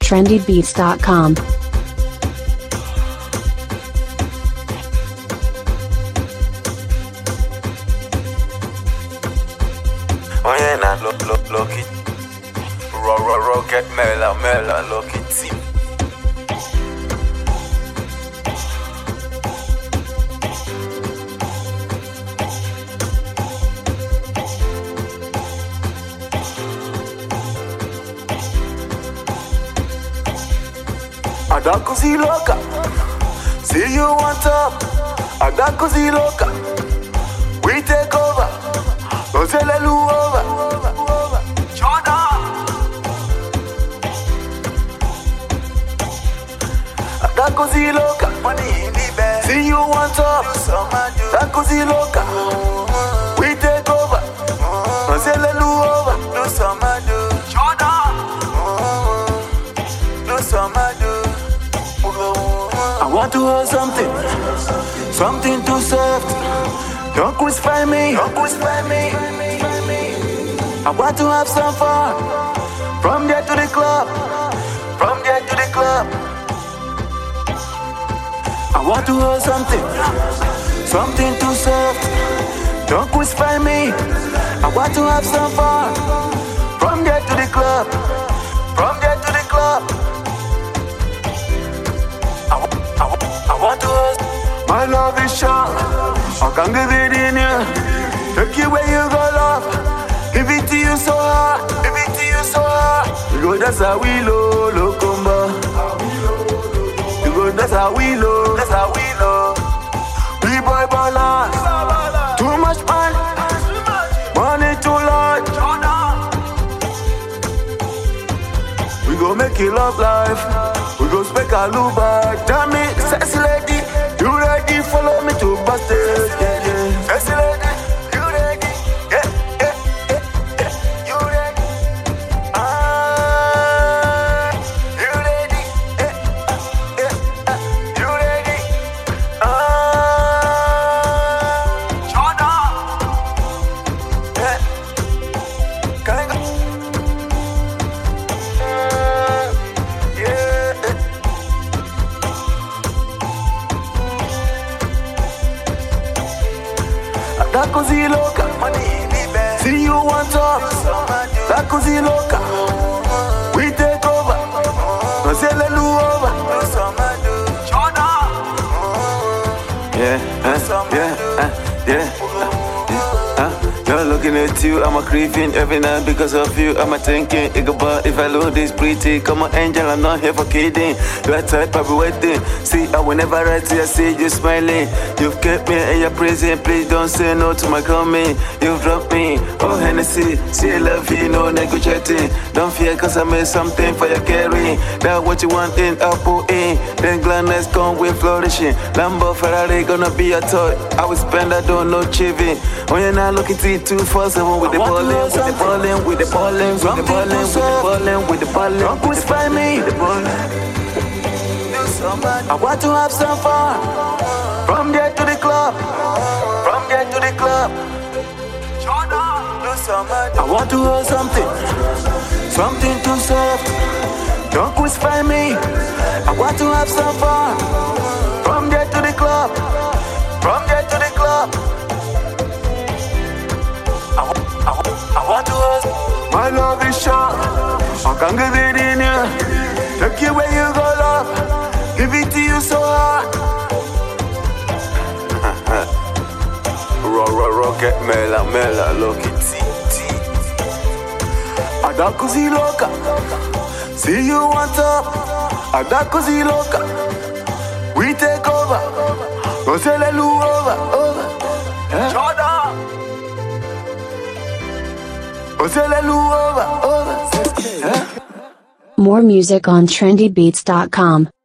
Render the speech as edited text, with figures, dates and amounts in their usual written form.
trendybeats.com. Oh yeah, nah, look it. Rocket, mela, look it, see. Adakuzi loca, see you on top. Adakuzi loca, we take over. Don't tell her over. Jordan, Adakuzi loca, money in the bed. See you on top. Adakuzi loca, we take over. Don't tell her over. Do some Jordan, do some I want to hold something too soft. Don't crucify me. I want to have some fun. From there to the club. I want to hold something too soft. Don't crucify me. I want to have some fun. From there to the club. I want to hold. My love is sharp. I can give it in you. Take you where you go, love. Give it to you so hard. You go, that's how we low combo. You go, that's how we low. B-boy balance. Too much money too large. We go make it love life. We go spec a luba. Damn it, sexy lady. You ready? Follow me to bust it. Yeah. Sexy lady, you ready? Yeah. You ready? You ready? Yeah. You ready? Jordan. Yeah. Can I go? Adakuzi loca, see you on top. Adakuzi loca, we take over. Don't say let you over. Yeah. You're looking at you, I'm a craving every night because of you. I'm a thinking, Igaba, if I lose this pretty, come on, angel, I'm not here for kidding. You're type I'll be waiting. See, I will never write to you, see you smiling. You've kept me in your prison, please don't say no to my coming. You've dropped me, oh Hennessy, see I love you, no negotiating. Don't fear, cause I made something for your carrying. That's what you want in, I'll put in. Then gladness come with flourishing. Lambo, Ferrari, gonna be a toy. I will spend, I don't know, chiving. When you're not looking to 247 with the ballin'. Don't push by me. I want to have some fun. From there to the club. I want to hold something too soft. Don't crucify me. I want to have some fun. From there to the club. I want to hold. My love is sharp. I can give it in you. Take you where you go, love. Give it to you so hard. Rocket, mela, look it, see. Adakuzi loca, see you on top. Adakuzi loca, we take over. Don't say let you over. Jordan, don't say let you over. More music on trendybeats.com.